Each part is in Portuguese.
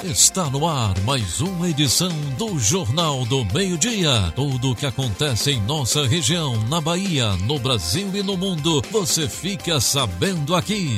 Está no ar mais uma edição do Jornal do Meio-Dia. Tudo o que acontece em nossa região, na Bahia, no Brasil e no mundo, você fica sabendo aqui.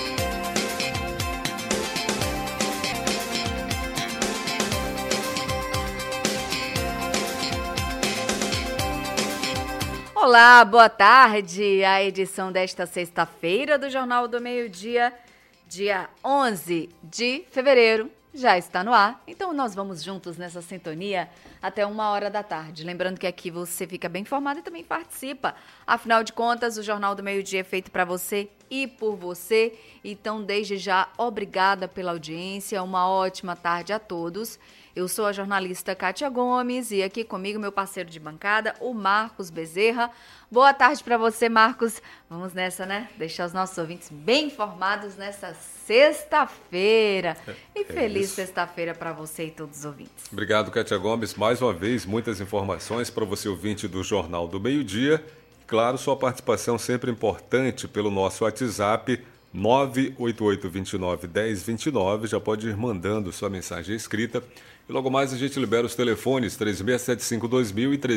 Olá, boa tarde. A edição desta sexta-feira do Jornal do Meio-Dia, dia 11 de fevereiro, já está no ar. Então nós vamos juntos nessa sintonia até 1h da tarde. Lembrando que aqui você fica bem informado e também participa. Afinal de contas, o Jornal do Meio-Dia é feito para você e por você. Então, desde já, obrigada pela audiência. Uma ótima tarde a todos. Eu sou a jornalista Kátia Gomes e aqui comigo meu parceiro de bancada, o Marcos Bezerra. Boa tarde para você, Marcos. Vamos nessa, né? Deixar os nossos ouvintes bem informados nessa sexta-feira. E feliz sexta-feira para você e todos os ouvintes. Obrigado, Kátia Gomes. Mais uma vez, muitas informações para você, ouvinte do Jornal do Meio-Dia. Claro, sua participação sempre importante pelo nosso WhatsApp 988291029. Já pode ir mandando sua mensagem escrita. E logo mais a gente libera os telefones 3675-2000 e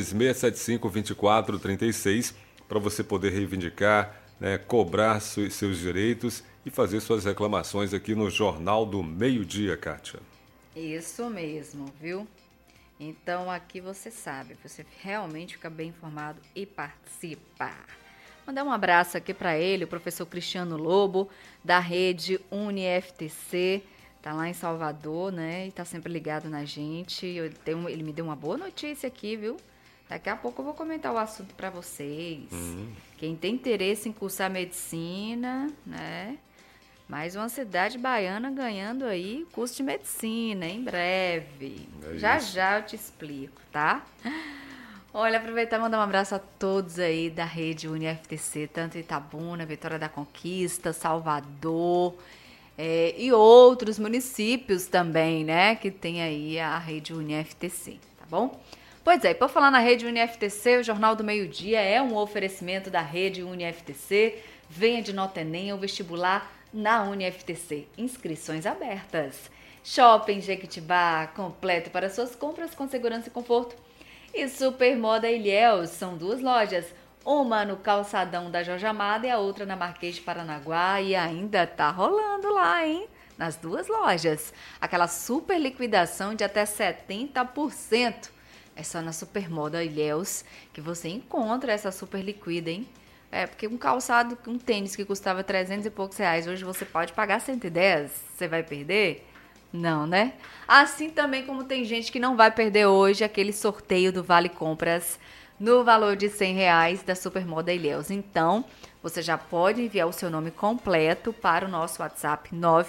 3675-2436 para você poder reivindicar, cobrar seus direitos e fazer suas reclamações aqui no Jornal do Meio-Dia, Kátia. Isso mesmo, viu? Então aqui você sabe, você realmente fica bem informado e participa. Mandar um abraço aqui para ele, o professor Cristiano Lobo, da rede UniFTC. Tá lá em Salvador, né? E tá sempre ligado na gente. Ele me deu uma boa notícia aqui, viu? Daqui a pouco eu vou comentar o assunto para vocês. Quem tem interesse em cursar medicina, né? Mais uma cidade baiana ganhando aí curso de medicina, em breve. Já eu te explico, tá? Olha, aproveitar e mandar um abraço a todos aí da rede UniFTC, tanto Itabuna, Vitória da Conquista, Salvador... e outros municípios também, né, que tem aí a rede UniFTC, tá bom? Pois é, por falar na rede UniFTC, o Jornal do Meio-Dia é um oferecimento da rede UniFTC. Venha de nota Enem ou vestibular na UniFTC. Inscrições abertas. Shopping Jequitibá, completo para suas compras com segurança e conforto. E Supermoda Ilhéus, são duas lojas. Uma no calçadão da Jorge Amado e a outra na Marquês de Paranaguá. E ainda tá rolando lá, hein? Nas duas lojas. Aquela super liquidação de até 70%. É só na Supermoda Ilhéus que você encontra essa super liquida, hein? Porque um calçado, um tênis que custava 300 e poucos reais, hoje você pode pagar 110. Você vai perder? Não, né? Assim também como tem gente que não vai perder hoje aquele sorteio do Vale Compras no valor de R$100 da Supermoda Ilhéus. Então, você já pode enviar o seu nome completo para o nosso WhatsApp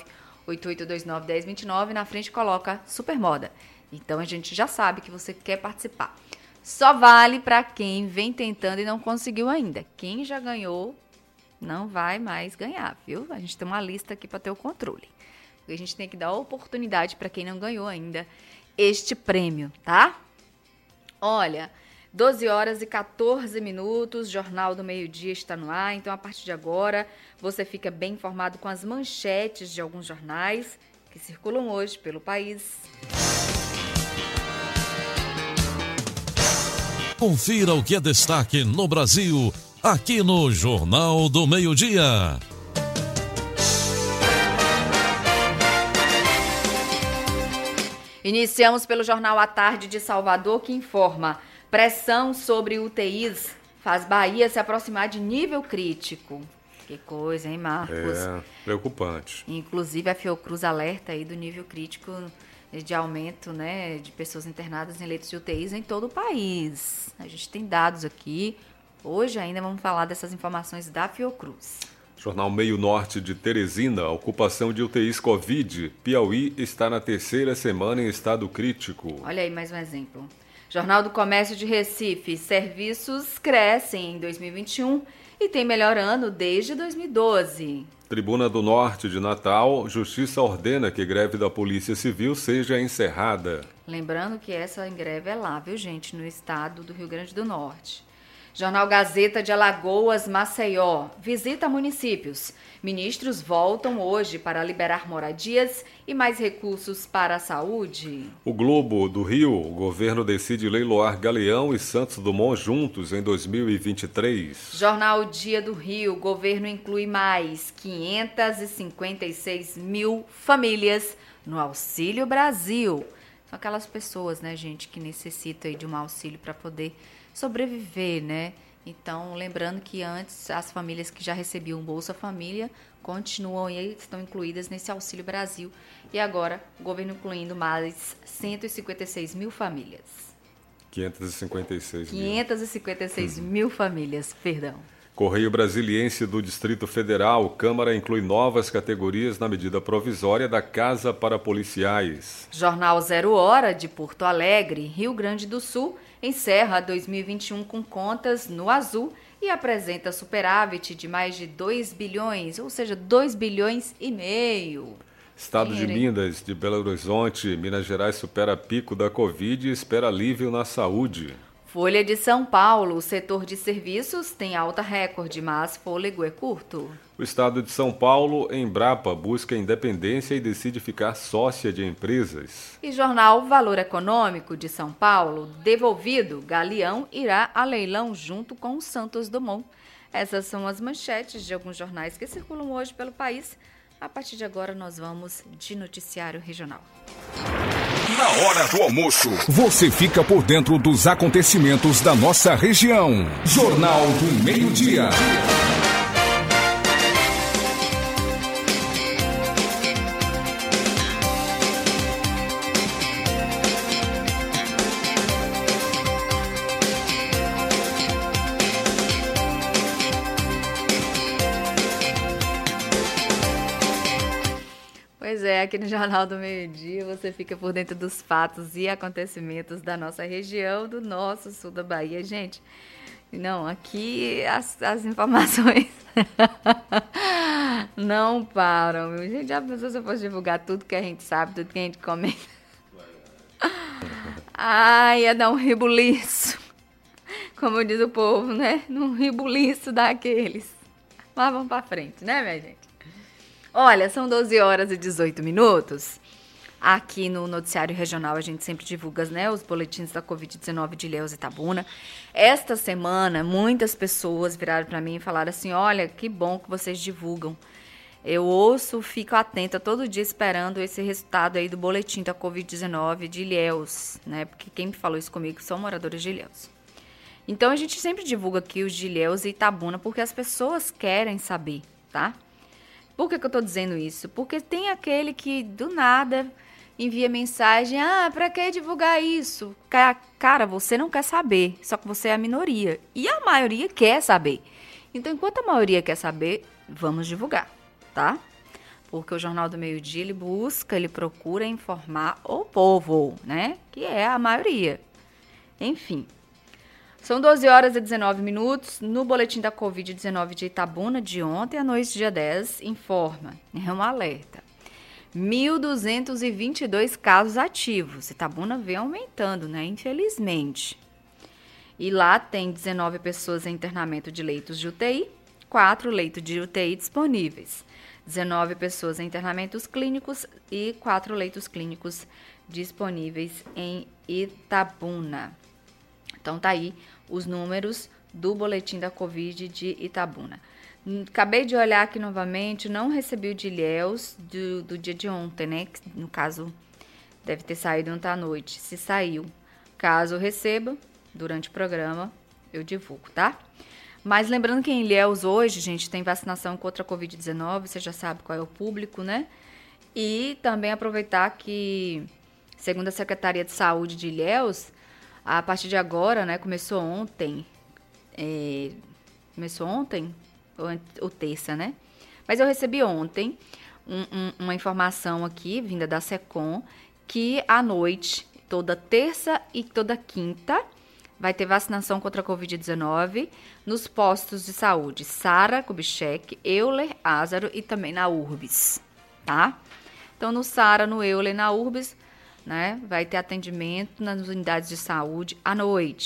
988291029. Na frente coloca Supermoda. Então, a gente já sabe que você quer participar. Só vale para quem vem tentando e não conseguiu ainda. Quem já ganhou não vai mais ganhar, viu? A gente tem uma lista aqui para ter o controle. Porque a gente tem que dar oportunidade para quem não ganhou ainda este prêmio, tá? Olha... 12h14, Jornal do Meio-Dia está no ar. Então, a partir de agora, você fica bem informado com as manchetes de alguns jornais que circulam hoje pelo país. Confira o que é destaque no Brasil, aqui no Jornal do Meio-Dia. Iniciamos pelo Jornal à Tarde de Salvador, que informa: pressão sobre UTIs faz Bahia se aproximar de nível crítico. Que coisa, hein, Marcos? Preocupante. Inclusive, a Fiocruz alerta aí do nível crítico de aumento, né, de pessoas internadas em leitos de UTIs em todo o país. A gente tem dados aqui. Hoje ainda vamos falar dessas informações da Fiocruz. Jornal Meio Norte de Teresina, ocupação de UTIs Covid. Piauí está na terceira semana em estado crítico. Olha aí mais um exemplo. Jornal do Comércio de Recife, serviços crescem em 2021 e tem melhor ano desde 2012. Tribuna do Norte de Natal, Justiça ordena que greve da Polícia Civil seja encerrada. Lembrando que essa greve é lá, viu, gente, no estado do Rio Grande do Norte. Jornal Gazeta de Alagoas, Maceió. Visita municípios. Ministros voltam hoje para liberar moradias e mais recursos para a saúde. O Globo do Rio, o governo decide leiloar Galeão e Santos Dumont juntos em 2023. Jornal Dia do Rio, o governo inclui mais 556 mil famílias no Auxílio Brasil. São aquelas pessoas, né, gente, que necessitam aí de um auxílio para poder sobreviver, né? Então, lembrando que antes as famílias que já recebiam Bolsa Família continuam e estão incluídas nesse Auxílio Brasil. E agora, o governo incluindo mais 156 mil famílias. 556 mil famílias, perdão. Correio Brasiliense do Distrito Federal, Câmara inclui novas categorias na medida provisória da Casa para Policiais. Jornal 0 Hora de Porto Alegre, Rio Grande do Sul, encerra 2021 com contas no azul e apresenta superávit de mais de 2 bilhões, ou seja, 2 bilhões e meio. Estado de Minas, de Belo Horizonte, Minas Gerais supera pico da Covid e espera alívio na saúde. Folha de São Paulo, o setor de serviços tem alta recorde, mas fôlego é curto. O estado de São Paulo, Embrapa, busca independência e decide ficar sócia de empresas. E jornal Valor Econômico de São Paulo, devolvido, Galeão irá a leilão junto com o Santos Dumont. Essas são as manchetes de alguns jornais que circulam hoje pelo país. A partir de agora nós vamos de noticiário regional. Na hora do almoço, você fica por dentro dos acontecimentos da nossa região. Jornal do Meio-Dia. Pois é, aqui no Jornal do Meio-Dia você fica por dentro dos fatos e acontecimentos da nossa região, do nosso sul da Bahia. Gente, não, aqui as informações não param. Gente, já pensou se eu fosse divulgar tudo que a gente sabe, tudo que a gente comenta? Ai, ia dar um rebuliço. Como diz o povo, né? Um rebuliço daqueles. Mas vamos pra frente, né, minha gente? Olha, são 12 horas e 18 minutos. Aqui no Noticiário Regional a gente sempre divulga, né, os boletins da Covid-19 de Ilhéus e Itabuna. Esta semana, muitas pessoas viraram para mim e falaram assim, olha, que bom que vocês divulgam. Eu ouço, fico atenta todo dia esperando esse resultado aí do boletim da Covid-19 de Ilhéus, né, porque quem me falou isso comigo são moradores de Ilhéus. Então a gente sempre divulga aqui os de Ilhéus e Itabuna porque as pessoas querem saber, tá? Por que eu tô dizendo isso? Porque tem aquele que, do nada, envia mensagem, pra que divulgar isso? Cara, você não quer saber, só que você é a minoria. E a maioria quer saber. Então, enquanto a maioria quer saber, vamos divulgar, tá? Porque o Jornal do Meio-Dia, ele procura informar o povo, né? Que é a maioria. Enfim. São 12 horas e 19 minutos. No boletim da Covid-19 de Itabuna, de ontem à noite, dia 10, informa, é um alerta, 1.222 casos ativos. Itabuna vem aumentando, né? Infelizmente. E lá tem 19 pessoas em internamento de leitos de UTI, 4 leitos de UTI disponíveis, 19 pessoas em internamentos clínicos e 4 leitos clínicos disponíveis em Itabuna. Então, tá aí os números do boletim da Covid de Itabuna. Acabei de olhar aqui novamente, não recebi o de Ilhéus do dia de ontem, né? Que, no caso, deve ter saído ontem à noite. Se saiu, caso eu receba, durante o programa, eu divulgo, tá? Mas lembrando que em Ilhéus hoje, gente, tem vacinação contra a Covid-19, você já sabe qual é o público, né? E também aproveitar que, segundo a Secretaria de Saúde de Ilhéus, a partir de agora, né, começou ontem ou terça, né? Mas eu recebi ontem uma informação aqui, vinda da SECOM, que à noite, toda terça e toda quinta, vai ter vacinação contra a Covid-19 nos postos de saúde Sara Kubitschek, Euler, Ázaro e também na Urbis, tá? Então, no Sara, no Euler e na Urbis, né, vai ter atendimento nas unidades de saúde à noite,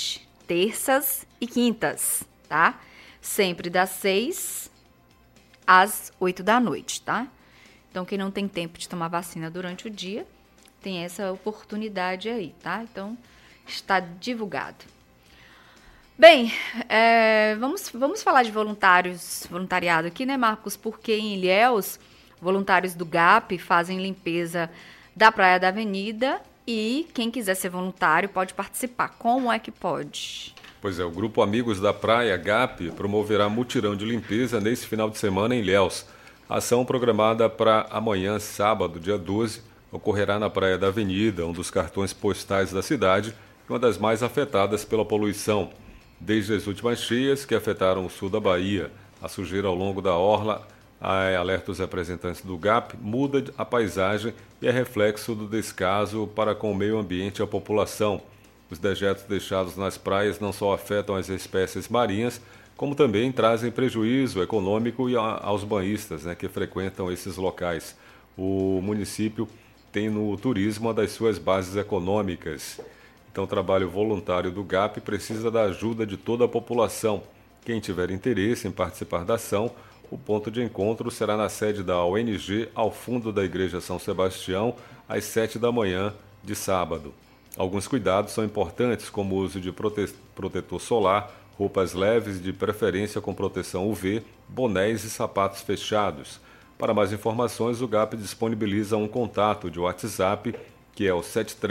terças e quintas, tá? Sempre das 6 às 8 da noite, tá? Então, quem não tem tempo de tomar vacina durante o dia, tem essa oportunidade aí, tá? Então, está divulgado. Bem, vamos falar de voluntariado aqui, né, Marcos? Porque em Ilhéus, voluntários do GAP fazem limpeza da Praia da Avenida e quem quiser ser voluntário pode participar. Como é que pode? Pois é, o Grupo Amigos da Praia, GAP, promoverá mutirão de limpeza nesse final de semana em Ilhéus. A ação programada para amanhã, sábado, dia 12, ocorrerá na Praia da Avenida, um dos cartões postais da cidade e uma das mais afetadas pela poluição. Desde as últimas cheias que afetaram o sul da Bahia, a sujeira ao longo da orla, alerta os representantes do GAP, muda a paisagem e é reflexo do descaso para com o meio ambiente e a população. Os dejetos deixados nas praias não só afetam as espécies marinhas, como também trazem prejuízo econômico aos banhistas, né, que frequentam esses locais. O município tem no turismo uma das suas bases econômicas. Então, o trabalho voluntário do GAP precisa da ajuda de toda a população. Quem tiver interesse em participar da ação, o ponto de encontro será na sede da ONG, ao fundo da Igreja São Sebastião, às 7 da manhã de sábado. Alguns cuidados são importantes, como o uso de protetor solar, roupas leves, de preferência com proteção UV, bonés e sapatos fechados. Para mais informações, o GAP disponibiliza um contato de WhatsApp, que é o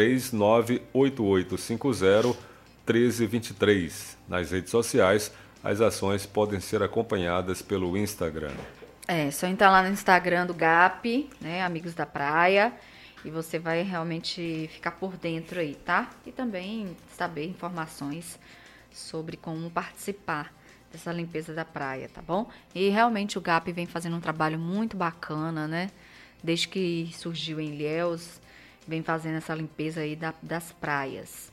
73988501323. Nas redes sociais, as ações podem ser acompanhadas pelo Instagram. Só entrar lá no Instagram do GAP, né, Amigos da Praia, e você vai realmente ficar por dentro aí, tá? E também saber informações sobre como participar dessa limpeza da praia, tá bom? E realmente o GAP vem fazendo um trabalho muito bacana, né? Desde que surgiu em Ilhéus, vem fazendo essa limpeza aí das praias.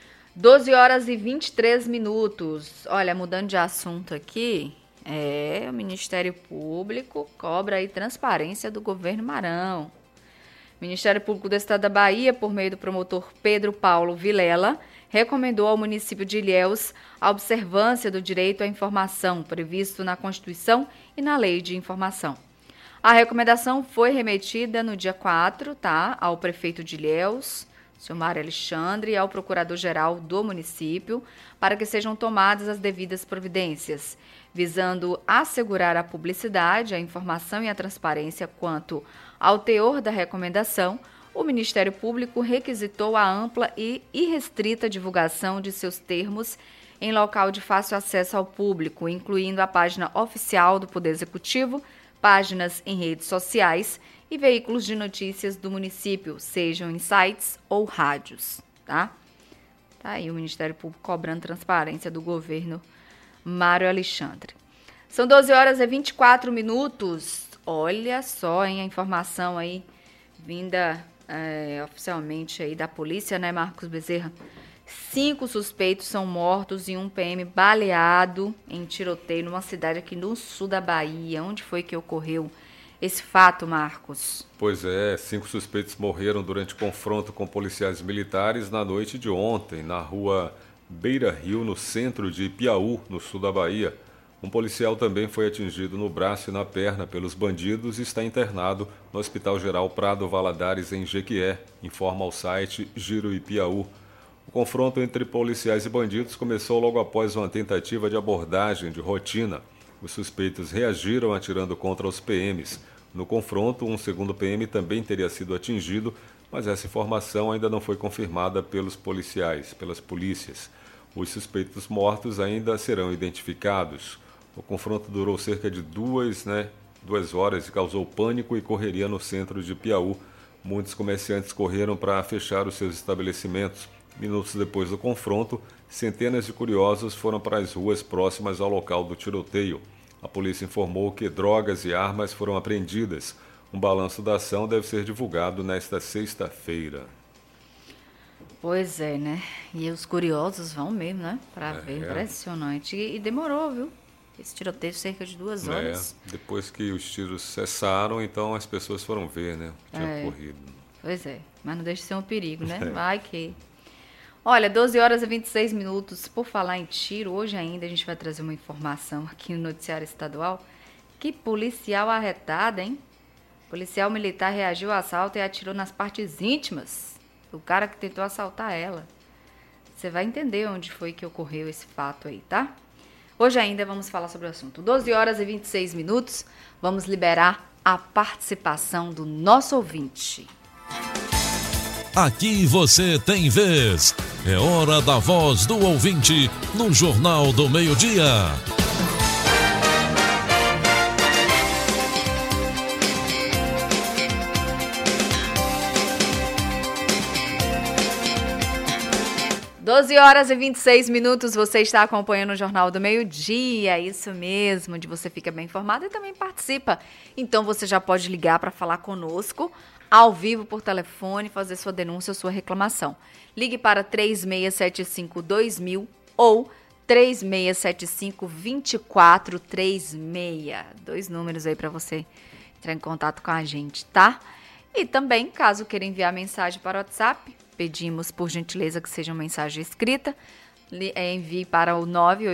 12 horas e 23 minutos. Olha, mudando de assunto aqui, o Ministério Público cobra aí transparência do governo Marão. O Ministério Público do Estado da Bahia, por meio do promotor Pedro Paulo Vilela, recomendou ao município de Ilhéus a observância do direito à informação previsto na Constituição e na Lei de Informação. A recomendação foi remetida no dia 4, ao prefeito de Ilhéus, senhor Mário Alexandre, e ao procurador-geral do município, para que sejam tomadas as devidas providências, visando assegurar a publicidade, a informação e a transparência quanto ao teor da recomendação. O Ministério Público requisitou a ampla e irrestrita divulgação de seus termos em local de fácil acesso ao público, incluindo a página oficial do Poder Executivo, páginas em redes sociais e veículos de notícias do município, sejam em sites ou rádios, tá? Tá aí o Ministério Público cobrando transparência do governo Mário Alexandre. São 12 horas e 24 minutos. Olha só, hein, a informação aí vinda oficialmente aí da polícia, né, Marcos Bezerra? 5 suspeitos são mortos e um PM baleado em tiroteio numa cidade aqui no sul da Bahia. Onde foi que ocorreu esse fato, Marcos? Pois é, 5 suspeitos morreram durante confronto com policiais militares na noite de ontem, na rua Beira Rio, no centro de Piauí, no sul da Bahia. Um policial também foi atingido no braço e na perna pelos bandidos e está internado no Hospital Geral Prado Valadares, em Jequié, informa o site Giro e Piauí. O confronto entre policiais e bandidos começou logo após uma tentativa de abordagem de rotina. Os suspeitos reagiram atirando contra os PMs. No confronto, um segundo PM também teria sido atingido, mas essa informação ainda não foi confirmada pelas polícias. Os suspeitos mortos ainda serão identificados. O confronto durou cerca de 2 horas e causou pânico e correria no centro de Piauí. Muitos comerciantes correram para fechar os seus estabelecimentos. Minutos depois do confronto, centenas de curiosos foram para as ruas próximas ao local do tiroteio. A polícia informou que drogas e armas foram apreendidas. Um balanço da ação deve ser divulgado nesta sexta-feira. Pois é, né? E os curiosos vão mesmo, né? Para ver, impressionante. E demorou, viu? Esse tiroteio cerca de 2 horas. Depois que os tiros cessaram, então as pessoas foram ver, né? O que tinha ocorrido. Pois é, mas não deixa de ser um perigo, né? Vai que... Olha, 12 horas e 26 minutos. Por falar em tiro, hoje ainda a gente vai trazer uma informação aqui no Noticiário Estadual. Que policial arretado, hein? Policial militar reagiu ao assalto e atirou nas partes íntimas do cara que tentou assaltar ela. Você vai entender onde foi que ocorreu esse fato aí, tá? Hoje ainda vamos falar sobre o assunto. 12 horas e 26 minutos. Vamos liberar a participação do nosso ouvinte. Aqui você tem vez. É hora da voz do ouvinte no Jornal do Meio-Dia. Doze horas e 26 minutos, você está acompanhando o Jornal do Meio-Dia, isso mesmo, onde você fica bem informado e também participa. Então você já pode ligar para falar conosco, ao vivo por telefone, fazer sua denúncia ou sua reclamação. Ligue para 3675-2000 ou 3675-2436. 2 números aí para você entrar em contato com a gente, tá? E também, caso queira enviar mensagem para o WhatsApp, pedimos, por gentileza, que seja uma mensagem escrita. Envie para o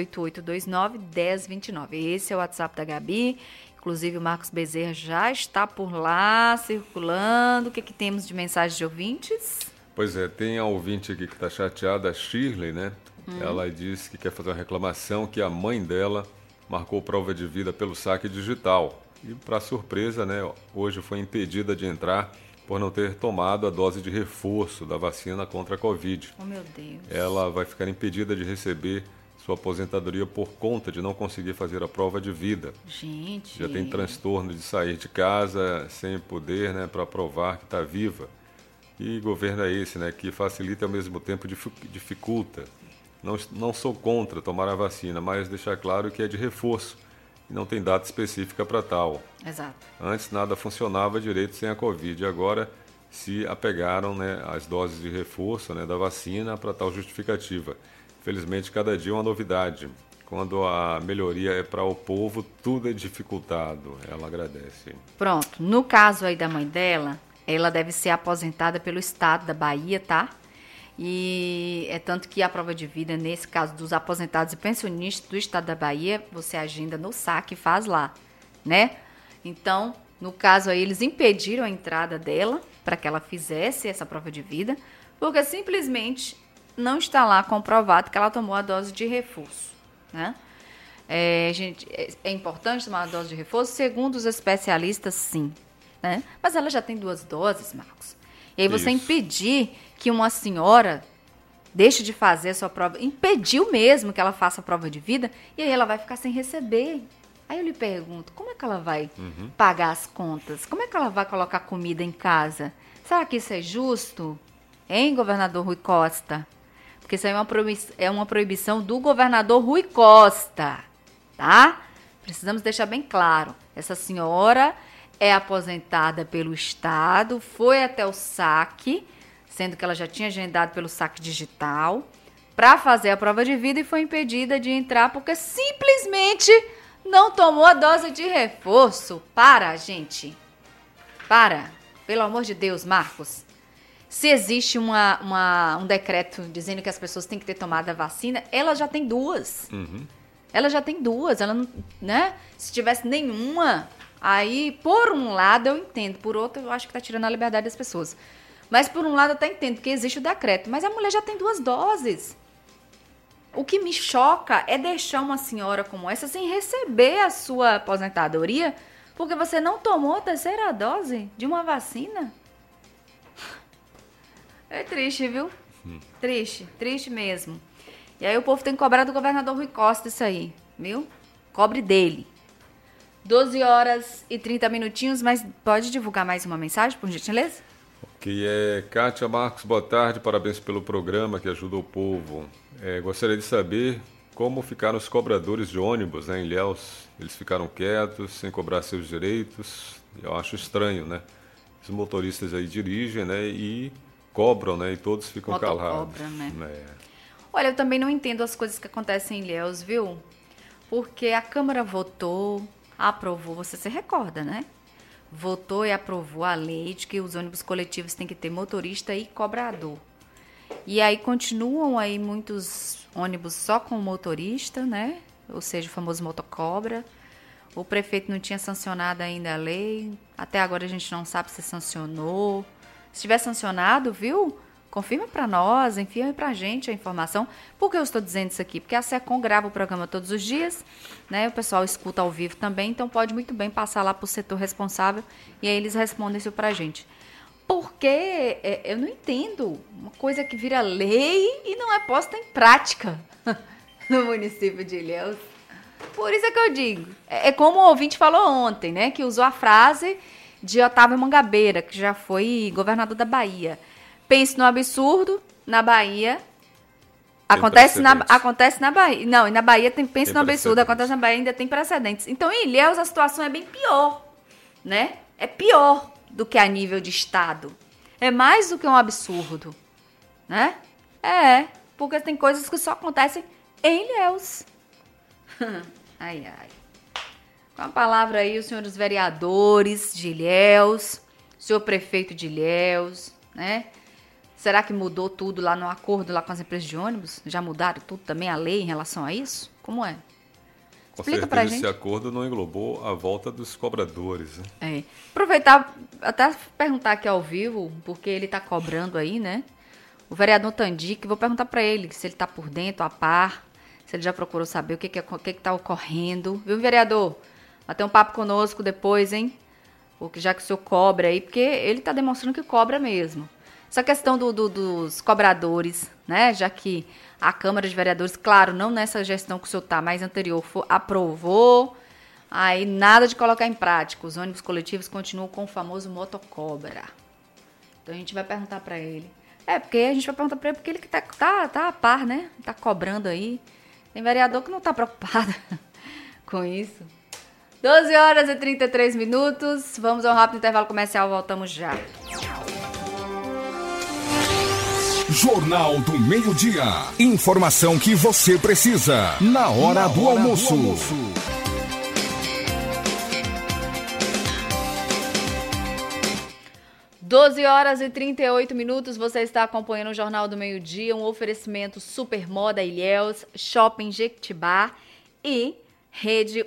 98829-1029. Esse é o WhatsApp da Gabi. Inclusive, o Marcos Bezerra já está por lá, circulando. O que temos de mensagem de ouvintes? Pois é, tem a ouvinte aqui que está chateada, a Shirley, né? Ela disse que quer fazer uma reclamação que a mãe dela marcou prova de vida pelo saque digital. E, para surpresa, né, hoje foi impedida de entrar por não ter tomado a dose de reforço da vacina contra a Covid. Oh, meu Deus. Ela vai ficar impedida de receber sua aposentadoria por conta de não conseguir fazer a prova de vida. Gente. Já tem transtorno de sair de casa sem poder, né, para provar que está viva. E governo é esse, né, que facilita e ao mesmo tempo dificulta. Não sou contra tomar a vacina, mas deixar claro que é de reforço e não tem data específica para tal. Exato. Antes nada funcionava direito sem a Covid, agora se apegaram, né, às doses de reforço, né, da vacina para tal justificativa. Infelizmente, cada dia é uma novidade. Quando a melhoria é para o povo, tudo é dificultado. Ela agradece. Pronto. No caso aí da mãe dela, ela deve ser aposentada pelo estado da Bahia, tá? E é tanto que a prova de vida, nesse caso dos aposentados e pensionistas do estado da Bahia, você agenda no saque e faz lá, né? Então, no caso aí, eles impediram a entrada dela para que ela fizesse essa prova de vida, porque simplesmente não está lá comprovado que ela tomou a dose de reforço, né? Gente, é importante tomar a dose de reforço? Segundo os especialistas, sim, né? Mas ela já tem 2 doses, Marcos. E aí você impedir que uma senhora deixe de fazer a sua prova, impediu mesmo que ela faça a prova de vida, e aí ela vai ficar sem receber. Aí eu lhe pergunto, como é que ela vai pagar as contas? Como é que ela vai colocar comida em casa? Será que isso é justo? Hein, governador Rui Costa? Porque isso aí é uma proibição do governador Rui Costa, tá? Precisamos deixar bem claro. Essa senhora é aposentada pelo Estado, foi até o saque, sendo que ela já tinha agendado pelo saque digital, para fazer a prova de vida e foi impedida de entrar porque simplesmente não tomou a dose de reforço. Para, gente. Para. Pelo amor de Deus, Marcos. Se existe um decreto dizendo que as pessoas têm que ter tomado a vacina, ela já tem 2. Ela já tem 2. Ela não, né? Se tivesse nenhuma, aí, por um lado, eu entendo. Por outro, eu acho que está tirando a liberdade das pessoas. Mas, por um lado, eu até entendo que existe o decreto. Mas a mulher já tem 2 doses. O que me choca é deixar uma senhora como essa sem receber a sua aposentadoria porque você não tomou a 3ª dose de uma vacina. É triste, viu? Triste mesmo. E aí o povo tem que cobrar do governador Rui Costa isso aí, viu? Cobre dele. 12 horas e 30 minutinhos, mas pode divulgar mais uma mensagem, por gentileza? Que é Kátia Marcos, boa tarde, parabéns pelo programa que ajuda o povo. Gostaria de saber como ficaram os cobradores de ônibus, né, em Ilhéus. Eles ficaram quietos, sem cobrar seus direitos. Eu acho estranho, né? Os motoristas aí dirigem, né, e cobram, né, e todos ficam calados. Né? Olha, eu também não entendo as coisas que acontecem em Ilhéus, viu? Porque a Câmara votou, aprovou, você se recorda, né? Votou e aprovou a lei de que os ônibus coletivos têm que ter motorista e cobrador. E aí continuam aí muitos ônibus só com motorista, né? Ou seja, o famoso motocobra. O prefeito não tinha sancionado ainda a lei. Até agora a gente não sabe se sancionou. Se tiver sancionado, viu? Confirma para nós, enfia para a gente a informação. Por que eu estou dizendo isso aqui? Porque a SECOM grava o programa todos os dias, né? O pessoal escuta ao vivo também, então pode muito bem passar lá para o setor responsável e aí eles respondem isso para a gente. Porque eu não entendo uma coisa que vira lei e não é posta em prática no município de Ilhéus. Por isso é que eu digo. É como o ouvinte falou ontem, né? Que usou a frase de Otávio Mangabeira, que já foi governador da Bahia. Pense no absurdo, na Bahia. Acontece na Bahia. Não, e na Bahia pense no absurdo, acontece na Bahia, ainda tem precedentes. Então, em Ilhéus, a situação é bem pior, né? É pior do que a nível de estado. É mais do que um absurdo, né? Porque tem coisas que só acontecem em Ilhéus. Ai, ai. Com a palavra aí, os senhores vereadores de Ilhéus, o senhor prefeito de Ilhéus, né? Será que mudou tudo lá no acordo lá com as empresas de ônibus? Já mudaram tudo também, a lei em relação a isso? Como é? Explica pra gente. Esse acordo não englobou a volta dos cobradores, né? Aproveitar, até perguntar aqui ao vivo, porque ele tá cobrando aí, né? O vereador Tandic, vou perguntar para ele se ele tá por dentro, a par, se ele já procurou saber o que tá ocorrendo. Viu, vereador? Vai ter um papo conosco depois, hein? Já que o senhor cobra aí, porque ele tá demonstrando que cobra mesmo. Essa questão dos cobradores, né? Já que a Câmara de Vereadores, claro, não nessa gestão que o senhor tá, mas anterior, aprovou, aí nada de colocar em prática. Os ônibus coletivos continuam com o famoso motocobra. Então a gente vai perguntar para ele. Porque a gente vai perguntar para ele porque ele que tá a par, né? Tá cobrando aí. Tem vereador que não tá preocupado com isso. 12 horas e 33 minutos. Vamos a um rápido intervalo comercial, voltamos já. Jornal do Meio-Dia. Informação que você precisa na hora do almoço. 12 horas e 38 minutos, você está acompanhando o Jornal do Meio-Dia, um oferecimento Supermoda Ilhéus, Shopping Jequitibá e Rede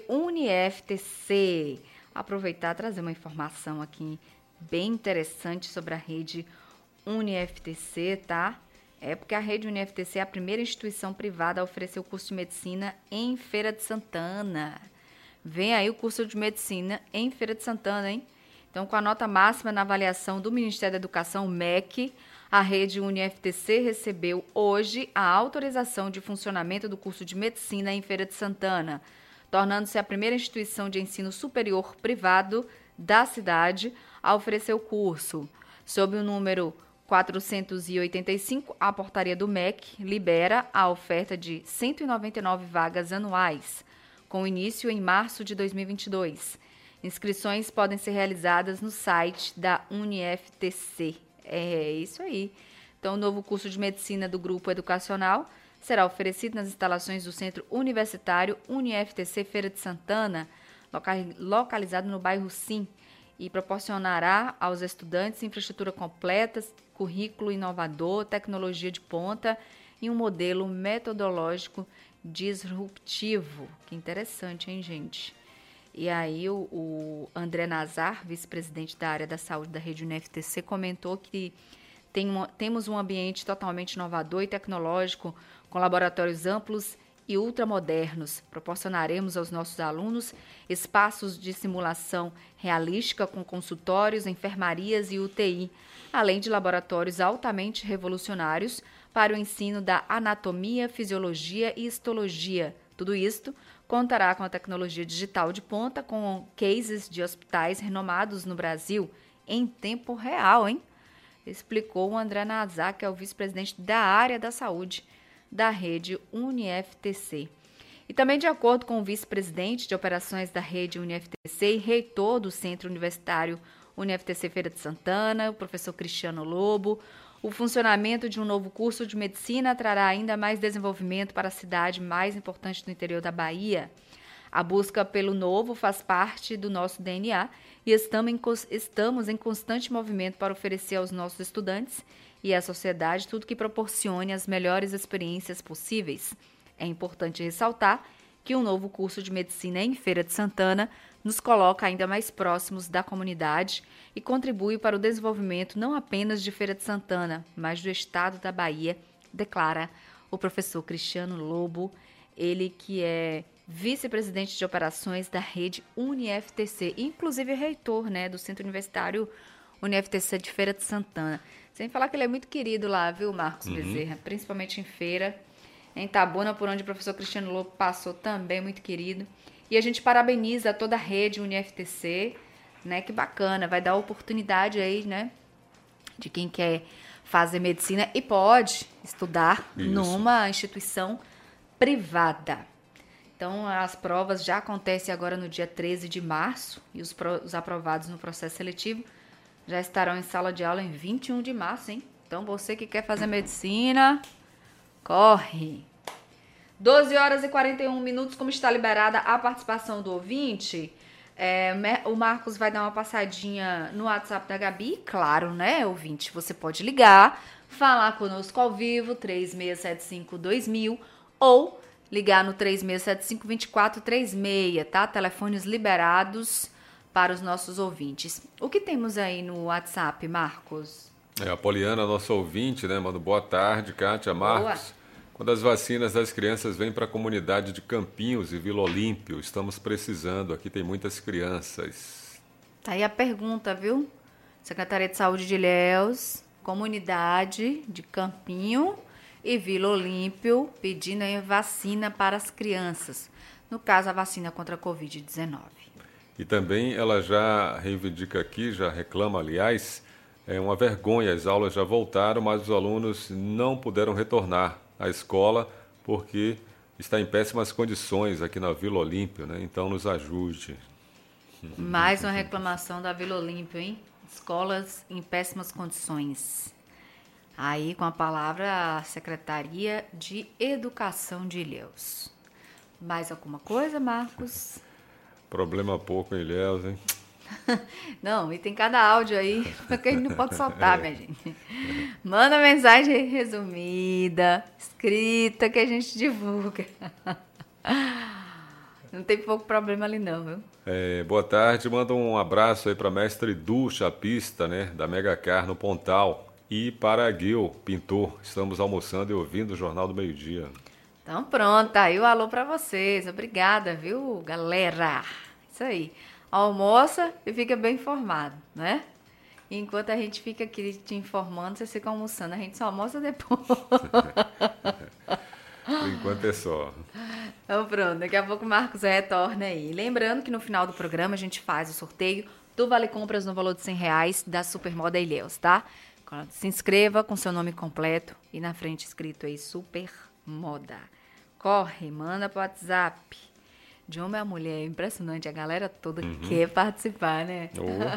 UniFTC. Aproveitar e trazer uma informação aqui bem interessante sobre a Rede UniFTC, tá? Porque a Rede UniFTC é a primeira instituição privada a oferecer o curso de medicina em Feira de Santana. Vem aí o curso de medicina em Feira de Santana, hein? Então, com a nota máxima na avaliação do Ministério da Educação, o MEC, a Rede UniFTC recebeu hoje a autorização de funcionamento do curso de medicina em Feira de Santana, tornando-se a primeira instituição de ensino superior privado da cidade a oferecer o curso. Sob o número 485, a portaria do MEC libera a oferta de 199 vagas anuais, com início em março de 2022. Inscrições podem ser realizadas no site da UniFTC. É isso aí. Então, o novo curso de medicina do grupo educacional será oferecido nas instalações do Centro Universitário UniFTC Feira de Santana, localizado no bairro Sim, e proporcionará aos estudantes infraestrutura completa, currículo inovador, tecnologia de ponta e um modelo metodológico disruptivo. Que interessante, hein, gente? E aí o André Nazar, vice-presidente da área da saúde da Rede UniFTC, comentou que temos um ambiente totalmente inovador e tecnológico, com laboratórios amplos e ultramodernos. Proporcionaremos aos nossos alunos espaços de simulação realística com consultórios, enfermarias e UTI, além de laboratórios altamente revolucionários para o ensino da anatomia, fisiologia e histologia. Tudo isto contará com a tecnologia digital de ponta, com cases de hospitais renomados no Brasil em tempo real, hein? Explicou o André Nazar, que é o vice-presidente da área da saúde da Rede UniFTC. E também, de acordo com o vice-presidente de operações da Rede UniFTC e reitor do Centro Universitário UniFTC Feira de Santana, o professor Cristiano Lobo, o funcionamento de um novo curso de medicina trará ainda mais desenvolvimento para a cidade mais importante do interior da Bahia. A busca pelo novo faz parte do nosso DNA e estamos em constante movimento para oferecer aos nossos estudantes e à sociedade tudo que proporcione as melhores experiências possíveis. É importante ressaltar que o novo curso de medicina em Feira de Santana nos coloca ainda mais próximos da comunidade e contribui para o desenvolvimento não apenas de Feira de Santana, mas do estado da Bahia, declara o professor Cristiano Lobo, ele que é vice-presidente de operações da rede UniFTC, inclusive reitor, né, do Centro Universitário UniFTC de Feira de Santana. Sem falar que ele é muito querido lá, viu, Marcos Bezerra? Principalmente em feira. Em Itabuna, por onde o professor Cristiano Lobo passou, também muito querido. E a gente parabeniza toda a rede UniFTC, né? Que bacana, vai dar oportunidade aí, né? De quem quer fazer medicina e pode estudar numa instituição privada. Então, as provas já acontecem agora no dia 13 de março e os aprovados no processo seletivo já estarão em sala de aula em 21 de março, hein? Então, você que quer fazer medicina, corre! 12 horas e 41 minutos, como está liberada a participação do ouvinte, o Marcos vai dar uma passadinha no WhatsApp da Gabi, claro, né, ouvinte? Você pode ligar, falar conosco ao vivo, 3675-2000, ou ligar no 3675-2436, tá? Telefones liberados para os nossos ouvintes. O que temos aí no WhatsApp, Marcos? A Poliana, nossa ouvinte, né? Manda boa tarde, Kátia, Marcos. Boa. Quando as vacinas das crianças vêm para a comunidade de Campinhos e Vila Olímpio, estamos precisando. Aqui tem muitas crianças. Tá aí a pergunta, viu? Secretaria de Saúde de Ilhéus, comunidade de Campinho e Vila Olímpio, pedindo aí vacina para as crianças. No caso, a vacina contra a Covid-19. E também ela já reivindica aqui, já reclama, aliás, é uma vergonha, as aulas já voltaram, mas os alunos não puderam retornar à escola porque está em péssimas condições aqui na Vila Olímpio, né? Então nos ajude. Mais uma reclamação da Vila Olímpio, hein? Escolas em péssimas condições. Aí com a palavra a Secretaria de Educação de Ilhéus. Mais alguma coisa, Marcos? Problema pouco em Ilhéus, hein? Não, e tem cada áudio aí que a gente não pode soltar, minha gente. Manda mensagem resumida, escrita, que a gente divulga. Não tem pouco problema ali não, viu? Boa tarde, manda um abraço aí para mestre Du, chapista, né, da Mega Car no Pontal. E para a Gil, pintor. Estamos almoçando e ouvindo o Jornal do Meio-Dia. Então pronto, aí o alô para vocês. Obrigada, viu, galera? Isso aí. Almoça e fica bem informado, né? Enquanto a gente fica aqui te informando, você fica almoçando. A gente só almoça depois. Por enquanto é só. Então pronto, daqui a pouco o Marcos retorna aí. Lembrando que no final do programa a gente faz o sorteio do Vale Compras no valor de R$100 da Supermoda Ilhéus, tá? Se inscreva com seu nome completo e na frente escrito aí Supermoda. Corre, manda pro WhatsApp. De homem a mulher, é impressionante, a galera toda quer participar, né?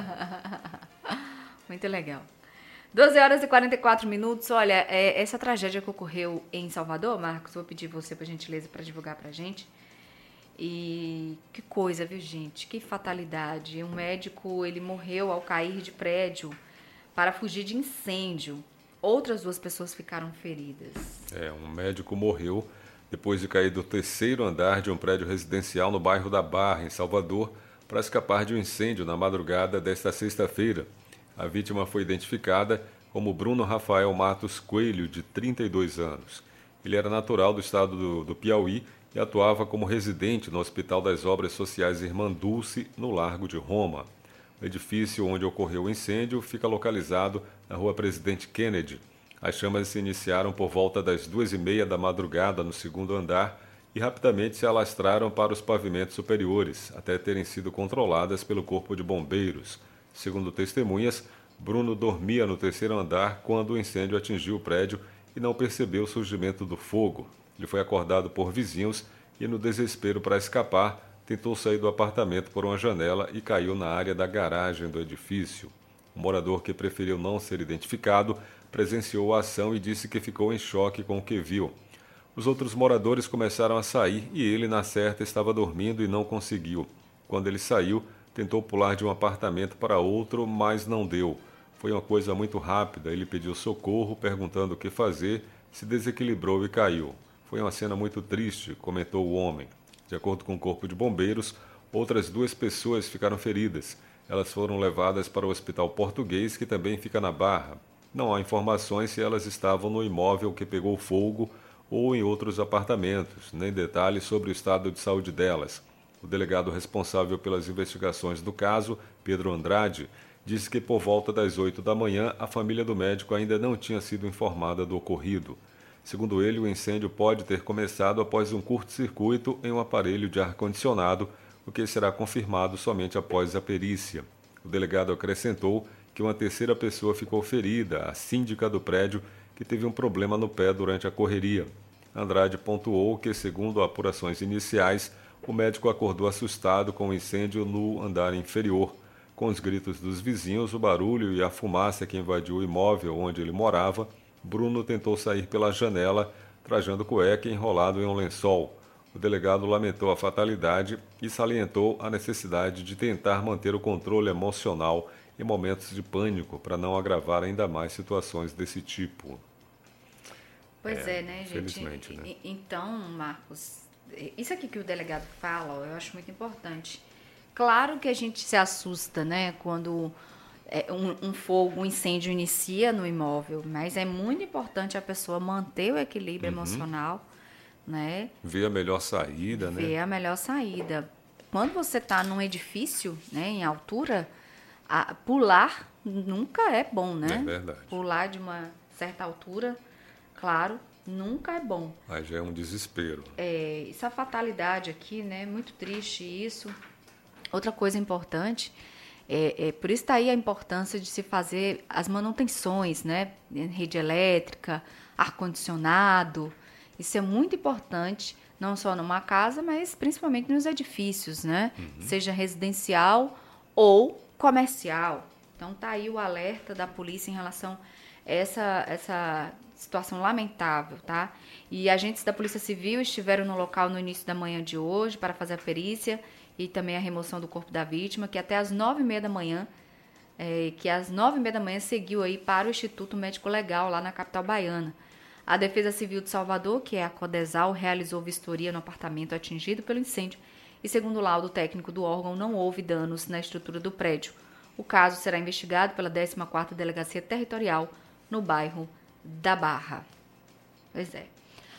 Muito legal. 12 horas e 44 minutos. Olha, essa tragédia que ocorreu em Salvador, Marcos, vou pedir você, por gentileza, para divulgar pra gente. E que coisa, viu, gente? Que fatalidade. Um médico, ele morreu ao cair de prédio para fugir de incêndio. Outras 2 pessoas ficaram feridas. Um médico morreu depois de cair do 3º andar de um prédio residencial no bairro da Barra, em Salvador, para escapar de um incêndio na madrugada desta sexta-feira. A vítima foi identificada como Bruno Rafael Matos Coelho, de 32 anos. Ele era natural do estado do Piauí e atuava como residente no Hospital das Obras Sociais Irmã Dulce, no Largo de Roma. O edifício onde ocorreu o incêndio fica localizado na Rua Presidente Kennedy. As chamas se iniciaram por volta das 2h30 da madrugada no 2º andar e rapidamente se alastraram para os pavimentos superiores, até terem sido controladas pelo Corpo de Bombeiros. Segundo testemunhas, Bruno dormia no 3º andar quando o incêndio atingiu o prédio e não percebeu o surgimento do fogo. Ele foi acordado por vizinhos e, no desespero para escapar, tentou sair do apartamento por uma janela e caiu na área da garagem do edifício. O morador, que preferiu não ser identificado, presenciou a ação e disse que ficou em choque com o que viu. Os outros moradores começaram a sair e ele, na certa, estava dormindo e não conseguiu. Quando ele saiu, tentou pular de um apartamento para outro, mas não deu. Foi uma coisa muito rápida. Ele pediu socorro, perguntando o que fazer, se desequilibrou e caiu. Foi uma cena muito triste, comentou o homem. De acordo com o Corpo de Bombeiros, outras 2 pessoas ficaram feridas. Elas foram levadas para o Hospital Português, que também fica na Barra. Não há informações se elas estavam no imóvel que pegou fogo ou em outros apartamentos, nem detalhes sobre o estado de saúde delas. O delegado responsável pelas investigações do caso, Pedro Andrade, disse que por volta das 8 da manhã a família do médico ainda não tinha sido informada do ocorrido. Segundo ele, o incêndio pode ter começado após um curto-circuito em um aparelho de ar-condicionado, o que será confirmado somente após a perícia. O delegado acrescentou que uma terceira pessoa ficou ferida, a síndica do prédio, que teve um problema no pé durante a correria. Andrade pontuou que, segundo apurações iniciais, o médico acordou assustado com o incêndio no andar inferior. Com os gritos dos vizinhos, o barulho e a fumaça que invadiu o imóvel onde ele morava, Bruno tentou sair pela janela, trajando cueca e enrolado em um lençol. O delegado lamentou a fatalidade e salientou a necessidade de tentar manter o controle emocional em momentos de pânico para não agravar ainda mais situações desse tipo. Pois é, né, gente? Felizmente, né? Então, Marcos, isso aqui que o delegado fala, eu acho muito importante. Claro que a gente se assusta, né, quando um fogo, um incêndio inicia no imóvel, mas é muito importante a pessoa manter o equilíbrio emocional, né? Ver a melhor saída, né? Ver a melhor saída. Quando você está num edifício, né, em altura, pular nunca é bom, né? É verdade. Pular de uma certa altura, claro, nunca é bom. Aí já é um desespero. Essa fatalidade aqui, né? Muito triste isso. Outra coisa importante, por isso está aí a importância de se fazer as manutenções, né? Rede elétrica, ar-condicionado. Isso é muito importante, não só numa casa, mas principalmente nos edifícios, né? Seja residencial ou comercial. Então tá aí o alerta da polícia em relação a essa situação lamentável, tá? E agentes da Polícia Civil estiveram no local no início da manhã de hoje para fazer a perícia e também a remoção do corpo da vítima, que até às 9h30 da manhã, seguiu aí para o Instituto Médico Legal, lá na capital baiana. A Defesa Civil de Salvador, que é a Codesal, realizou vistoria no apartamento atingido pelo incêndio e, segundo o laudo técnico do órgão, não houve danos na estrutura do prédio. O caso será investigado pela 14ª Delegacia Territorial no bairro da Barra. Pois é.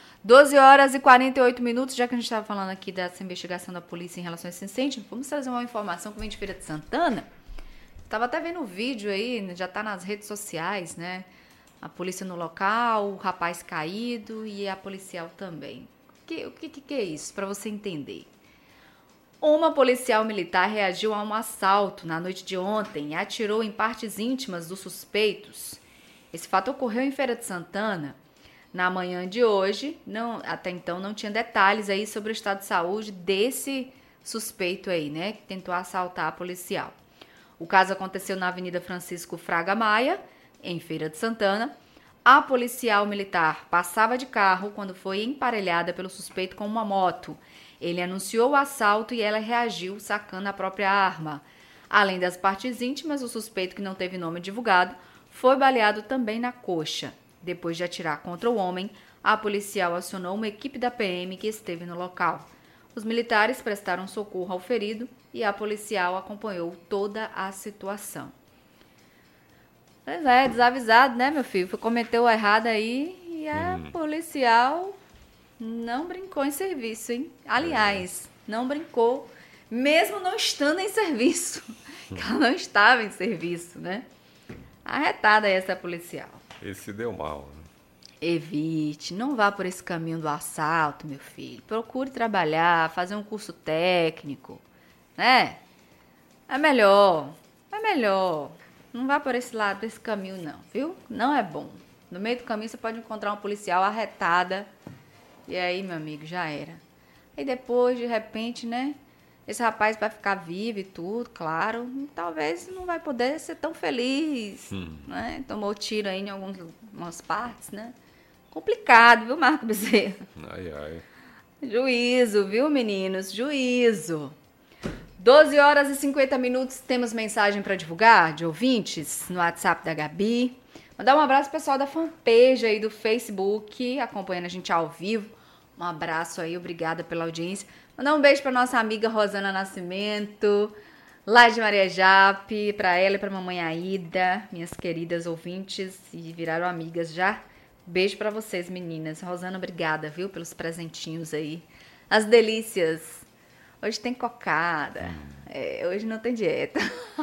12h48, já que a gente estava falando aqui dessa investigação da polícia em relação a esse incêndio, vamos trazer uma informação que vem de Feira de Santana. Estava até vendo o vídeo aí, já está nas redes sociais, né? A polícia no local, o rapaz caído e a policial também. O que é isso, para você entender? Uma policial militar reagiu a um assalto na noite de ontem e atirou em partes íntimas dos suspeitos. Esse fato ocorreu em Feira de Santana. Na manhã de hoje, até então não tinha detalhes aí sobre o estado de saúde desse suspeito aí, né, que tentou assaltar a policial. O caso aconteceu na Avenida Francisco Fraga Maia, em Feira de Santana. A policial militar passava de carro quando foi emparelhada pelo suspeito com uma moto. Ele anunciou o assalto e ela reagiu sacando a própria arma. Além das partes íntimas, o suspeito, que não teve nome divulgado, foi baleado também na coxa. Depois de atirar contra o homem, a policial acionou uma equipe da PM que esteve no local. Os militares prestaram socorro ao ferido e a policial acompanhou toda a situação. Pois é, desavisado, né, meu filho? Cometeu errado aí e a policial não brincou em serviço, hein? Aliás, não brincou, mesmo não estando em serviço. Ela não estava em serviço, né? Arretada essa policial. Esse deu mal, né? Evite, não vá por esse caminho do assalto, meu filho. Procure trabalhar, fazer um curso técnico, né? É melhor. Não vá por esse lado, desse caminho não, viu? Não é bom. No meio do caminho você pode encontrar um policial arretada e aí, meu amigo, já era. Aí depois, de repente, né? Esse rapaz vai ficar vivo e tudo, claro. Talvez não vai poder ser tão feliz, né? Tomou tiro aí em algumas partes, né? Complicado, viu, Marco Bezerra? Ai, ai. Juízo, viu, meninos? Juízo. 12 horas e 50 minutos, temos mensagem para divulgar de ouvintes no WhatsApp da Gabi. Mandar um abraço pro pessoal da fanpage aí do Facebook, acompanhando a gente ao vivo. Um abraço aí, obrigada pela audiência. Mandar um beijo para nossa amiga Rosana Nascimento, lá de Maria Jape, para ela e para mamãe Aida, minhas queridas ouvintes, e viraram amigas já. Beijo para vocês, meninas. Rosana, obrigada, viu, pelos presentinhos aí. As delícias. Hoje tem cocada. Hoje não tem dieta.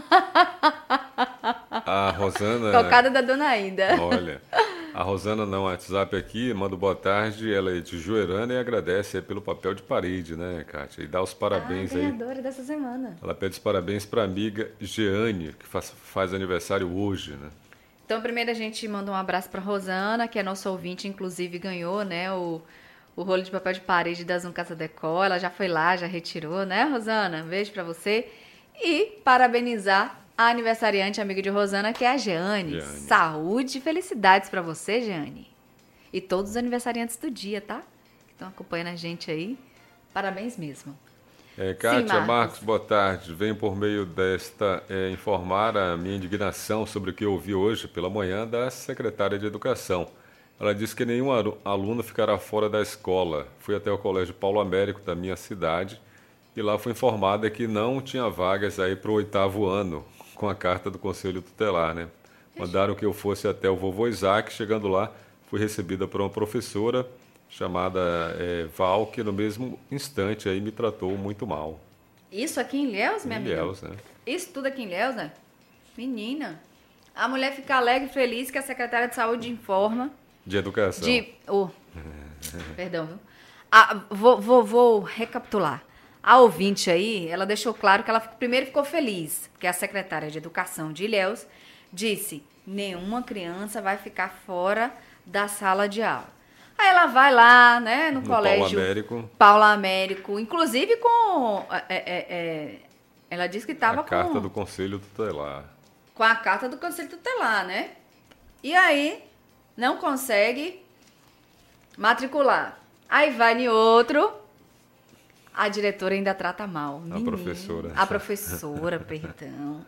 A Rosana... Cocada da dona Aida. Olha, a Rosana no WhatsApp aqui, manda boa tarde, ela é de Juerana e agradece aí pelo papel de parede, né, Kátia? E dá os parabéns aí. Ganhadora dessa semana. Ela pede os parabéns para a amiga Jeane, que faz aniversário hoje, né? Então, primeiro a gente manda um abraço para Rosana, que é nossa ouvinte, inclusive ganhou, né, o rolo de papel de parede da Zoom Casa Decor. Ela já foi lá, já retirou, né, Rosana? Um beijo para você. E parabenizar a aniversariante, amiga de Rosana, que é a Jeane. Saúde e felicidades para você, Jeane. E todos os aniversariantes do dia, tá? Que estão acompanhando a gente aí. Parabéns mesmo. Kátia, Marcos, boa tarde. Venho por meio desta informar a minha indignação sobre o que eu ouvi hoje pela manhã da secretária de Educação. Ela disse que nenhum aluno ficará fora da escola. Fui até o Colégio Paulo Américo da minha cidade e lá fui informada que não tinha vagas aí para o 8º ano, com a carta do Conselho Tutelar, né? Mandaram que eu fosse até o vovô Isaac. Chegando lá, fui recebida por uma professora chamada Val, que no mesmo instante aí me tratou muito mal. Isso aqui em Ilhéus, minha amiga? Em Ilhéus, né? Isso tudo aqui em Ilhéus, né? Menina, a mulher fica alegre e feliz que a secretária de saúde informa. De educação. Perdão, viu? Vou recapitular. A ouvinte aí, ela deixou claro que ela primeiro ficou feliz, porque a secretária de Educação de Ilhéus disse: nenhuma criança vai ficar fora da sala de aula. Aí ela vai lá, né, no colégio Paulo Américo, inclusive com... ela disse que estava com... A carta do Conselho Tutelar. Com a carta do Conselho Tutelar, né? E aí, não consegue matricular. Aí vai em outro, a diretora ainda trata mal. A professora. A professora, perdão.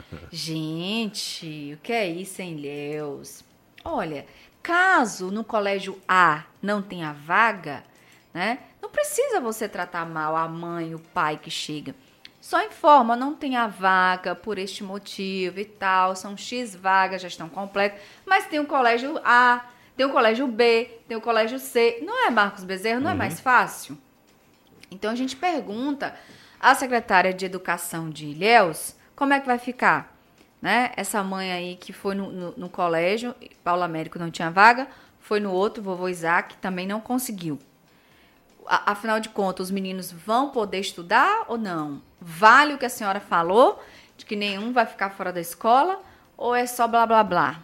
Gente, o que é isso, hein, Ilhéus? Olha... Caso no colégio A não tenha vaga, né? Não precisa você tratar mal a mãe, o pai que chega. Só informa, não tem a vaga por este motivo e tal. São X vagas, já estão completas. Mas tem o colégio A, tem o colégio B, tem o colégio C. Não é, Marcos Bezerra? Não é mais fácil? Então a gente pergunta à secretária de Educação de Ilhéus como é que vai ficar. Né? Essa mãe aí que foi no colégio, Paulo Américo não tinha vaga, foi no outro, vovô Isaac, também não conseguiu. Afinal de contas, os meninos vão poder estudar ou não? Vale o que a senhora falou, de que nenhum vai ficar fora da escola, ou é só blá blá blá?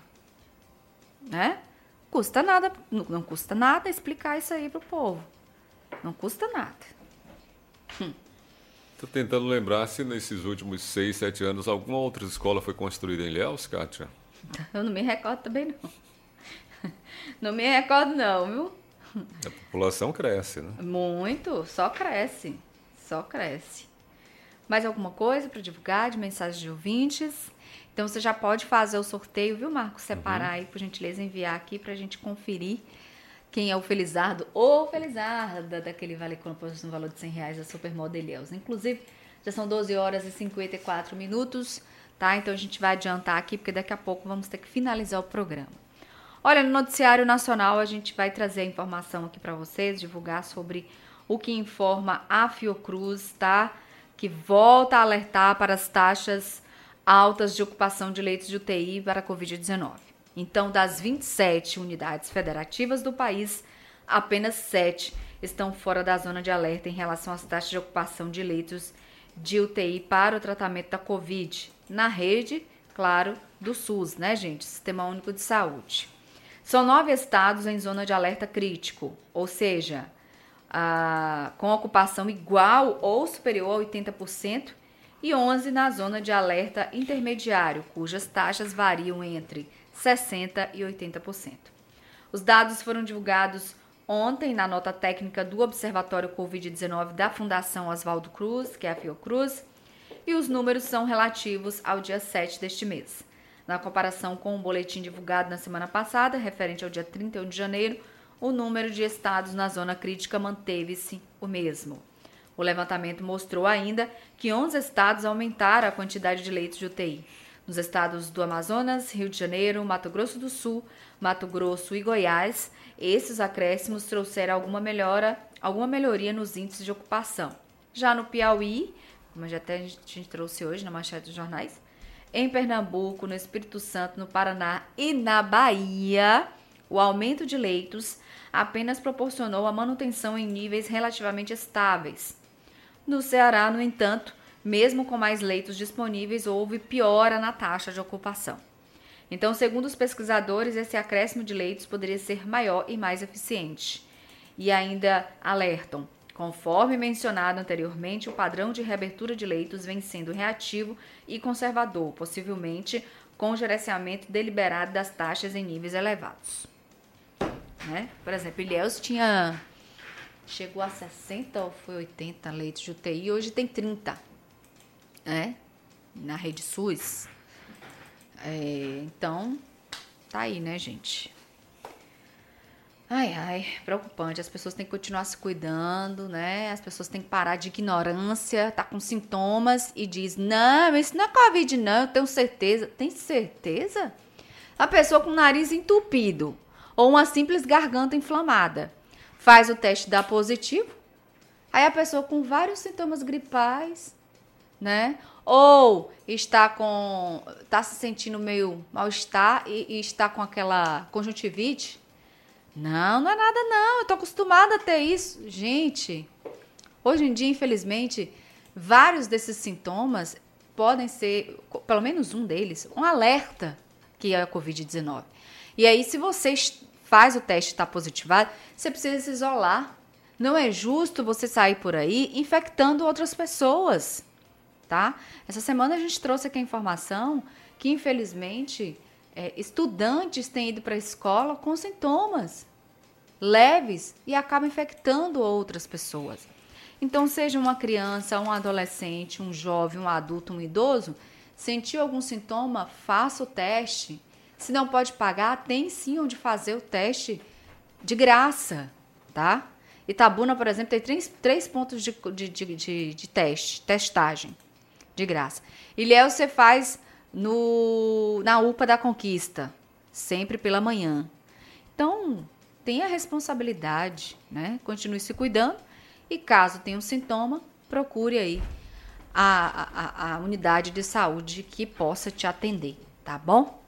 Né? Custa nada, não custa nada explicar isso aí pro povo. Não custa nada. Estou tentando lembrar se nesses últimos 6, 7 anos alguma outra escola foi construída em Ilhéus, Kátia? Eu não me recordo também, não. Não me recordo, não, viu? A população cresce, né? Muito, só cresce. Só cresce. Mais alguma coisa para divulgar de mensagens de ouvintes? Então você já pode fazer o sorteio, viu, Marcos? Separar aí, por gentileza, enviar aqui para a gente conferir quem é o felizardo ou felizarda daquele Vale Compras no valor de R$100 da Supermoda Ilhéus. Inclusive, já são 12 horas e 54 minutos, tá? Então a gente vai adiantar aqui, porque daqui a pouco vamos ter que finalizar o programa. Olha, no Noticiário Nacional a gente vai trazer a informação aqui para vocês, divulgar sobre o que informa a Fiocruz, tá? Que volta a alertar para as taxas altas de ocupação de leitos de UTI para a Covid-19. Então, das 27 unidades federativas do país, apenas 7 estão fora da zona de alerta em relação às taxas de ocupação de leitos de UTI para o tratamento da Covid, na rede, claro, do SUS, né, gente? Sistema Único de Saúde. São 9 estados em zona de alerta crítico, ou seja, com ocupação igual ou superior a 80%, e 11 na zona de alerta intermediário, cujas taxas variam entre 60% e 80%. Os dados foram divulgados ontem na nota técnica do Observatório Covid-19 da Fundação Oswaldo Cruz, que é a Fiocruz, e os números são relativos ao dia 7 deste mês. Na comparação com o boletim divulgado na semana passada, referente ao dia 31 de janeiro, o número de estados na zona crítica manteve-se o mesmo. O levantamento mostrou ainda que 11 estados aumentaram a quantidade de leitos de UTI. Nos estados do Amazonas, Rio de Janeiro, Mato Grosso do Sul, Mato Grosso e Goiás, esses acréscimos trouxeram alguma melhoria nos índices de ocupação. Já no Piauí, como já até a gente trouxe hoje na manchete dos jornais, em Pernambuco, no Espírito Santo, no Paraná e na Bahia, o aumento de leitos apenas proporcionou a manutenção em níveis relativamente estáveis. No Ceará, no entanto, mesmo com mais leitos disponíveis, houve piora na taxa de ocupação. Então, segundo os pesquisadores, esse acréscimo de leitos poderia ser maior e mais eficiente. E ainda alertam, conforme mencionado anteriormente, o padrão de reabertura de leitos vem sendo reativo e conservador, possivelmente com gerenciamento deliberado das taxas em níveis elevados. Né? Por exemplo, Ilhéus chegou a 60 ou foi 80 leitos de UTI, hoje tem 30, né? Na rede SUS. Então, tá aí, né, gente? Ai, preocupante. As pessoas têm que continuar se cuidando, né? As pessoas têm que parar de ignorância, tá com sintomas e diz, não, isso não é Covid, não, eu tenho certeza. Tem certeza? A pessoa com o nariz entupido ou uma simples garganta inflamada faz o teste, dá positivo, aí a pessoa com vários sintomas gripais, né? Ou está se sentindo meio mal-estar e está com aquela conjuntivite. Não é nada não, eu tô acostumada a ter isso. Gente, hoje em dia, infelizmente, vários desses sintomas podem ser, pelo menos um deles, um alerta que é a Covid-19. E aí, se você faz o teste e está positivado, você precisa se isolar. Não é justo você sair por aí infectando outras pessoas, tá? Essa semana a gente trouxe aqui a informação que, infelizmente, estudantes têm ido para a escola com sintomas leves e acabam infectando outras pessoas. Então, seja uma criança, um adolescente, um jovem, um adulto, um idoso, sentiu algum sintoma, faça o teste. Se não pode pagar, tem sim onde fazer o teste de graça, tá? Itabuna, por exemplo, tem 3 pontos de testagem de graça. Ilhéus você faz na UPA da Conquista, sempre pela manhã. Então, tenha responsabilidade, né? Continue se cuidando e caso tenha um sintoma, procure aí a unidade de saúde que possa te atender, tá bom?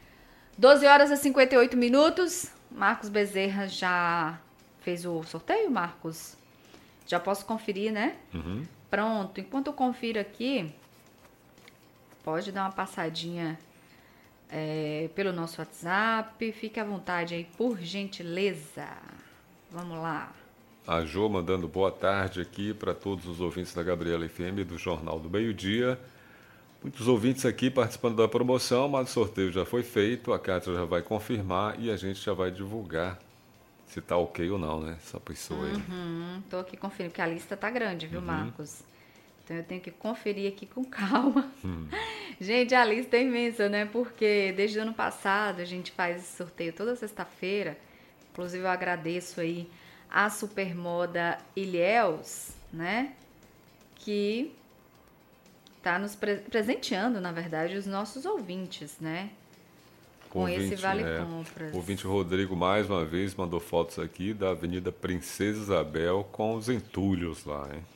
12h58. Marcos Bezerra já fez o sorteio, Marcos? Já posso conferir, né? Uhum. Pronto. Enquanto eu confiro aqui, pode dar uma passadinha pelo nosso WhatsApp. Fique à vontade aí, por gentileza. Vamos lá. A Jo mandando boa tarde aqui para todos os ouvintes da Gabriela FM do Jornal do Meio-Dia. Muitos ouvintes aqui participando da promoção, mas o sorteio já foi feito, a Cátia já vai confirmar e a gente já vai divulgar se tá ok ou não, né? Essa pessoa aí. Tô aqui conferindo, porque a lista tá grande, viu, Marcos? Então eu tenho que conferir aqui com calma. Gente, a lista é imensa, né? Porque desde o ano passado a gente faz esse sorteio toda sexta-feira. Inclusive eu agradeço aí a Supermoda Ilhéus, né? Que tá nos presenteando, na verdade, os nossos ouvintes, né? Com esse Vale Compras. O ouvinte Rodrigo, mais uma vez, mandou fotos aqui da Avenida Princesa Isabel com os entulhos lá, hein?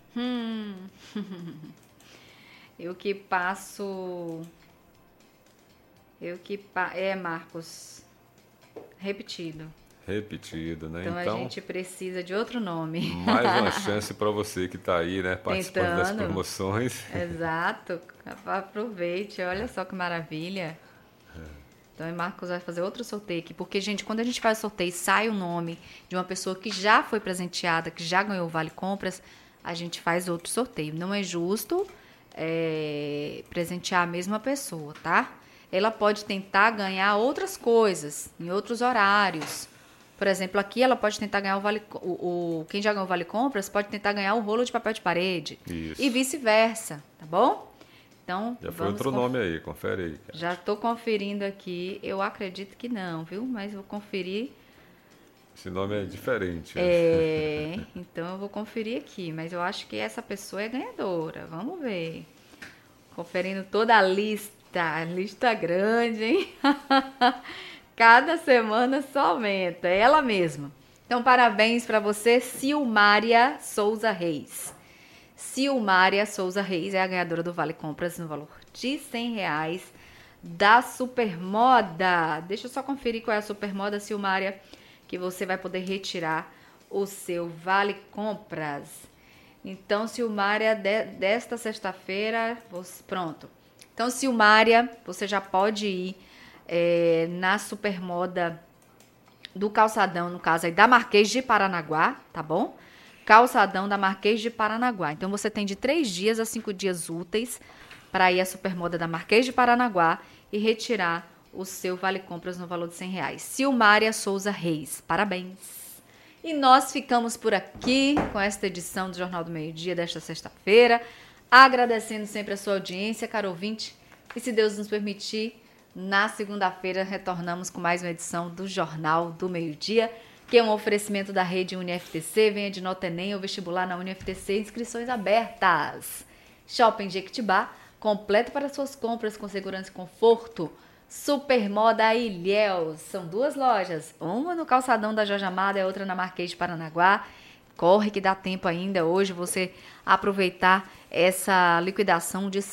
Marcos, repetido, né? Então a gente precisa de outro nome. Mais uma chance para você que está aí, né? Participando das promoções. Exato. Aproveite, olha só que maravilha. Então, o Marcos vai fazer outro sorteio aqui. Porque, gente, quando a gente faz o sorteio, sai o nome de uma pessoa que já foi presenteada, que já ganhou o Vale Compras, a gente faz outro sorteio. Não é justo presentear a mesma pessoa, tá? ela pode tentar ganhar outras coisas em outros horários. Por exemplo, aqui ela pode tentar ganhar quem já ganhou o Vale Compras pode tentar ganhar o rolo de papel de parede. Isso. E vice-versa, tá bom? Então, já foi outro nome aí, confere aí. Cara. Já estou conferindo aqui, eu acredito que não, viu? Mas vou conferir. Esse nome é diferente. Então eu vou conferir aqui, mas eu acho que essa pessoa é ganhadora, vamos ver. Conferindo toda a lista grande, hein? Cada semana só aumenta, é ela mesma. Então, parabéns para você, Silmária Souza Reis. Silmária Souza Reis é a ganhadora do Vale Compras no valor de R$100 da Supermoda. Deixa eu só conferir qual é a Supermoda, Silmária, que você vai poder retirar o seu Vale Compras. Então, Silmária, desta sexta-feira, pronto. Então, Silmária, você já pode ir na Supermoda do Calçadão, no caso aí da Marquês de Paranaguá, tá bom? Calçadão da Marquês de Paranaguá. Então, você tem de 3 dias a 5 dias úteis para ir à Supermoda da Marquês de Paranaguá e retirar o seu Vale Compras no valor de R$100. Silmária Souza Reis, parabéns! E nós ficamos por aqui com esta edição do Jornal do Meio-Dia desta sexta-feira, agradecendo sempre a sua audiência, caro ouvinte, e se Deus nos permitir, na segunda-feira retornamos com mais uma edição do Jornal do Meio-Dia, que é um oferecimento da rede UniFTC, venha de nota Enem ou vestibular na UniFTC, inscrições abertas. Shopping Jequitibá, completo para suas compras com segurança e conforto. Supermoda Ilhéus, são 2 lojas, uma no Calçadão da Jorge Amado e a outra na Marquês de Paranaguá. Corre que dá tempo ainda hoje você aproveitar essa liquidação de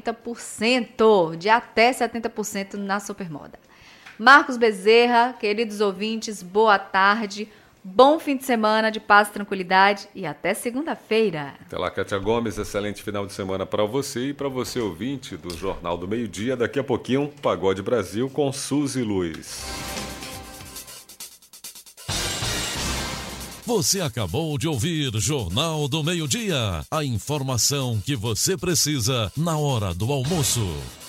70%, de até 70% na Supermoda. Marcos Bezerra, queridos ouvintes, boa tarde, bom fim de semana de paz e tranquilidade e até segunda-feira. Até lá, Kátia Gomes, excelente final de semana para você e para você ouvinte do Jornal do Meio-Dia. Daqui a pouquinho, Pagode Brasil com Suzy Luiz. Você acabou de ouvir Jornal do Meio-Dia, a informação que você precisa na hora do almoço.